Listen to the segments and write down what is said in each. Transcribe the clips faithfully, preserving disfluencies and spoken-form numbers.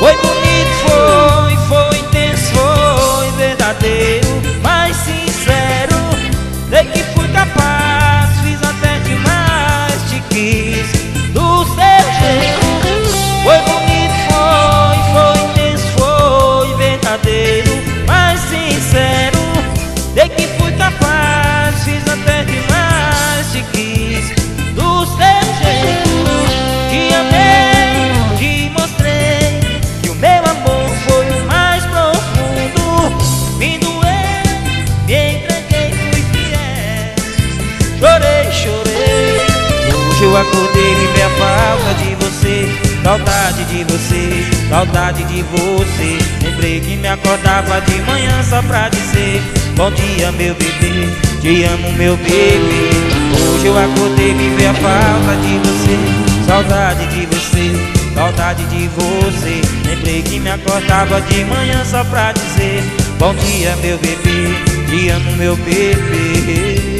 Foi bonito, foi, foi intenso, foi verdadeiro, mais sincero. Sei que fui capaz, fiz até demais, te quis do seu jeito. Foi bonito, foi, foi intenso, foi verdadeiro, mais sincero. Sei que fui capaz, fiz até demais, te quis do seu jeito. Te amei, te mostrei que o meu amor foi o mais profundo. Me doei, me entreguei, fui fiel. Chorei, chorei. Hoje eu acordei e vi a falta de você, saudade de você, saudade de você. Lembrei que me acordava de manhã só pra dizer bom dia, meu bebê, te amo, meu bebê. Hoje eu acordei e vi a falta de você, saudade de você, saudade de você. Lembrei que me acordava de manhã só pra dizer bom dia, meu bebê, te amo, meu bebê.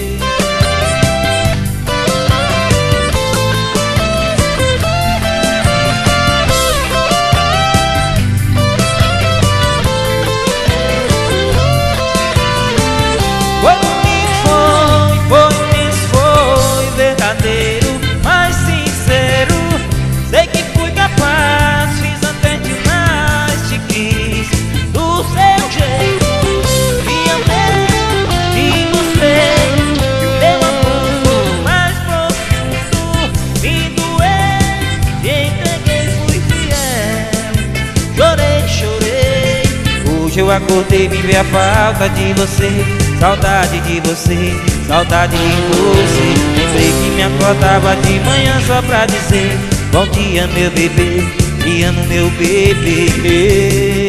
Foi bonito, foi, foi intenso, foi verdadeiro, mais sincero. Sei que fui capaz, fiz até demais, te quis do seu jeito. Te amei, te mostrei que o meu amor foi o mais profundo. Me doei, te entreguei, fui fiel. Chorei, chorei. Hoje eu acordei e vi a falta de você, saudade de você, saudade de você. Lembrei que me acordava de manhã só pra dizer bom dia, meu bebê, te amo, meu bebê.